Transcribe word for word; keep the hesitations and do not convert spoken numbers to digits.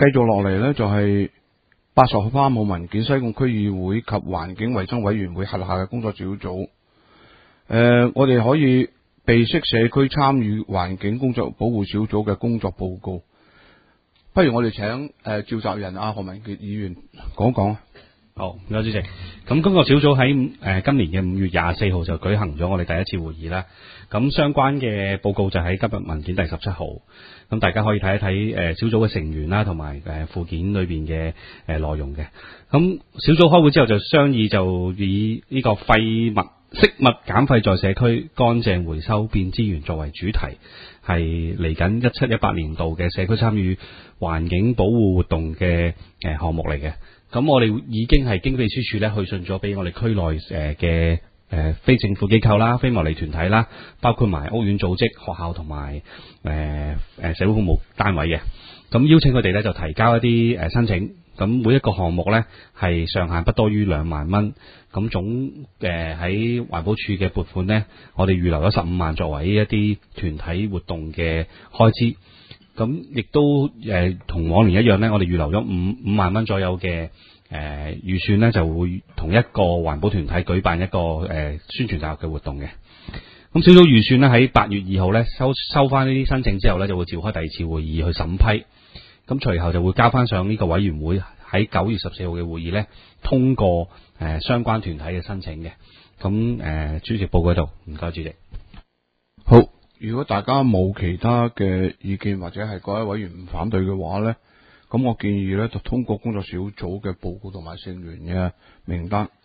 繼續落嚟呢，就係八十三號文件西貢區議會及環境衛生委員會轄下嘅工作小組。誒、呃，我哋可以備悉社區參與環境工作保護小組嘅工作報告。不如我哋請誒、呃、召集人阿何文傑議員講講。 好，唔該主席。咁工作小組喺誒、呃、今年嘅五月廿四號就舉行咗我哋第一次會議啦。咁相關嘅報告就喺今日文件第十七號。咁大家可以睇一睇誒、呃、小組嘅成員啦，同埋誒附件裏邊嘅誒內容嘅。咁小組開會之後就商議，就以呢個廢物飾物減廢在社區乾淨回收變資源作為主題，係嚟緊一七一八年度嘅社區參與環境保護活動嘅誒項目嚟嘅。咁我哋已經係經秘書處咧去信咗俾我哋區內誒嘅誒非政府機構啦、非牟利團體啦，包括埋屋苑組織、學校同埋誒誒社會服務單位嘅。咁邀請佢哋咧就提交一啲誒申請。咁每一個項目咧係上限不多於兩萬蚊。咁總誒喺環保署嘅撥款咧，我哋預留咗十五萬作為一啲團體活動嘅開支。咁亦都誒同往年一樣咧，我哋預留咗五五萬蚊左右嘅誒預算咧，就會同一個環保團體舉辦一個誒、呃、宣傳教育嘅活動嘅。咁小組預算咧喺八月二號咧收收翻呢啲申請之後咧，就會召開第二次會議去審批。咁隨後就會交翻上呢個委員會喺九月十四號嘅會議咧通過誒、呃、相關團體嘅申請嘅。咁誒、呃、主席報告喺度，唔該主席。 好。如果大家冇其他嘅意見或者係各位委員唔反對嘅話呢，咁我建議呢就通過工作小組嘅報告同埋成員嘅名單。